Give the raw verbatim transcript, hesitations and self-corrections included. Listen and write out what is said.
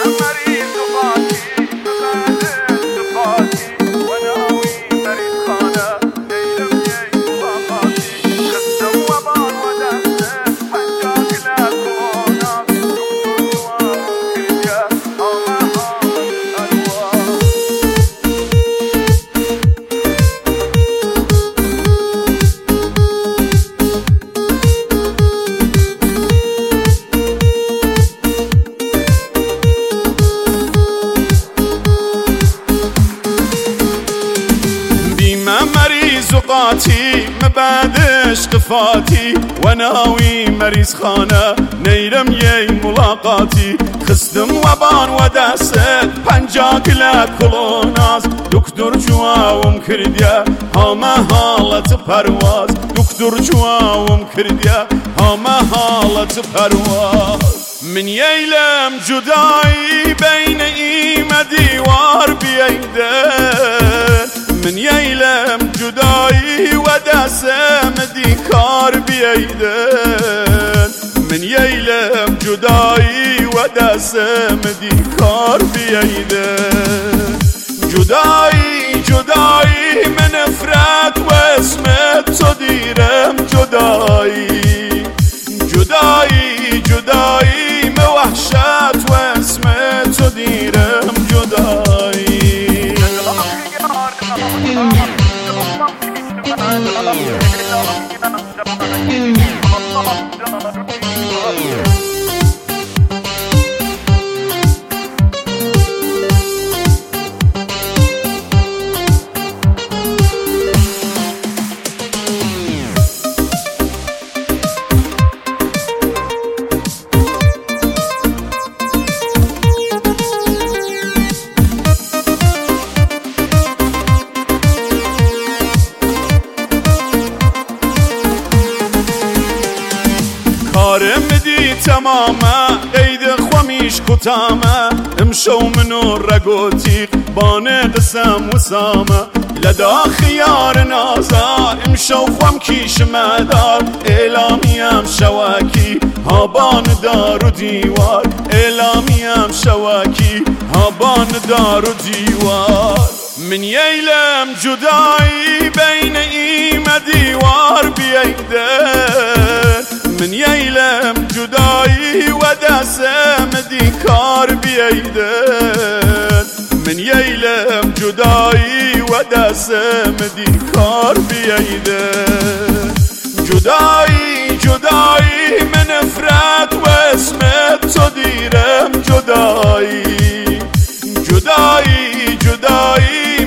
قاتي ما بعدش قفاتي وناوي مريض خانه نيرم يي ملاقاتي خستم وبان ودست پنجاك لكلوناز دكتور جواوم كرديا هما حالت پرواز دكتور جواوم كرديا هما حالت پرواز من ييلم جداي بين ايمه ديوار بيدن من ييلم جداي ودسم ديكار بيدن من ييلم جداي ودسم ديكار بيدن جداي جداي من افراد واسمت صديرم جداي جداي جداي موحشت واسمت صديرم جداي کارم دی تمامه عید خوامیش کتامه امشو منو رگوتیق بانه قسم وسامه لدا خیار نازا امشو خوام کیش مدار اعلامیم شواکی هابان دار و دیوار اعلامیم شواکی هابان دار و دیوار من ییلم جدایی بین ایمه دیوار بییدن من ييلم جداي ودسم ديكار بيدن من ييلم جداي ودسم ديكار بيدن جداي جداي من افراد واسمت صديرم جداي جداي جداي